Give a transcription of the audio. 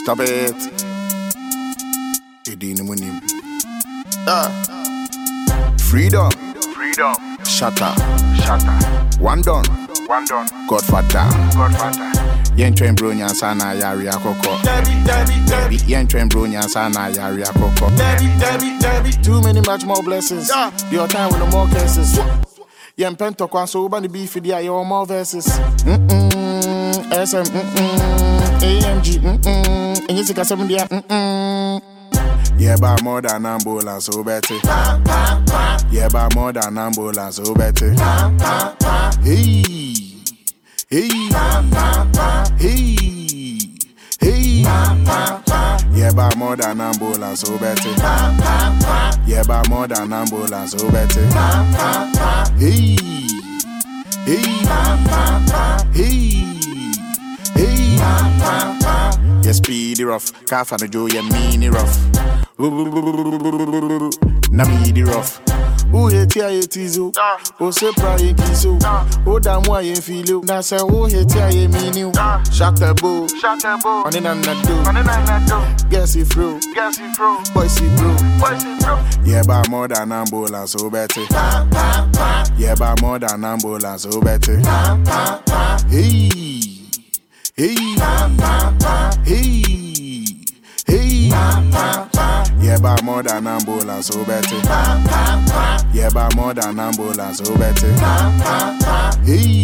Stop it. Edini Freedom. Shatter. One done. Godfather. Yen train bro nyansana yari akoko. Debbie. Yen train bro nyansana yari akoko. Debbie. Too many much more blessings. Your time with no more cases. Yen pento kwan so uba ni beef dia your more verses. SM AMG and you see 7 dia yeah, by more than ambulance, so better. Yeah, by more than ambulance, so better. Hey. Yeah, by more than ambulance, so better. Yeah, by more than ambulance, so better. Hey. Yeah, speedy rough, calf and the Joe, yeah, meany rough. Na me rough. Who hate ya tizo? Oh sepra ye kiso. Oh damn why you feel you? Na say who hate ya ye mean you? Shatter bow. On in and do. Guess it through. Boys it bro. Yeah, by more than ambulance, so better. Yeah, by more than ambulance, so better. Hey. Yeah, by more than ambulance, so better. Yeah, by more than ambulance, so better. Hey.